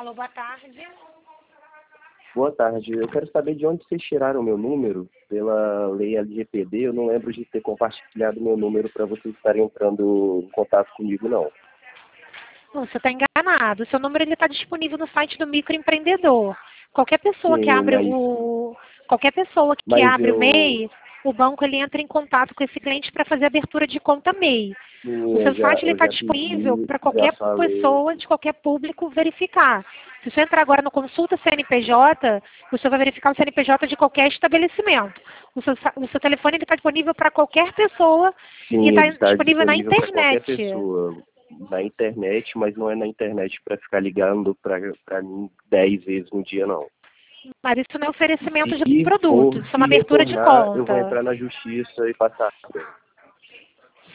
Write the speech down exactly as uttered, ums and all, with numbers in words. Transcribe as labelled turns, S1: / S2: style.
S1: Alô, boa tarde.
S2: Boa tarde. Eu quero saber de onde vocês tiraram o meu número. Pela lei L G P D, eu não lembro de ter compartilhado meu número para vocês estarem entrando em contato comigo, não.
S1: Não, você está enganado. O seu número está disponível no site do microempreendedor. Qualquer pessoa que
S2: Sim,
S1: abre
S2: mas,
S1: o qualquer pessoa que
S2: mas
S1: abre o
S2: eu,
S1: M E I, o banco ele entra em contato com esse cliente para fazer abertura de conta M E I.
S2: sim,
S1: O
S2: eu
S1: seu
S2: já,
S1: site ele
S2: eu
S1: está
S2: já
S1: disponível
S2: pedi,
S1: para
S2: já
S1: qualquer
S2: falei.
S1: pessoa, de qualquer público verificar. Se você entrar agora no Consulta C N P J, você vai verificar o C N P J de qualquer estabelecimento. O seu, sa- o seu telefone está disponível para qualquer pessoa e
S2: Sim,
S1: está
S2: ele está
S1: disponível na
S2: disponível para qualquer
S1: internet.
S2: pessoa. Na internet, mas não é na internet para ficar ligando para mim dez vezes no dia, não.
S1: Mas isso não é oferecimento de
S2: Se for,
S1: produto, isso é
S2: se
S1: uma abertura de
S2: retornar, eu vou
S1: conta.
S2: entrar na justiça e passar.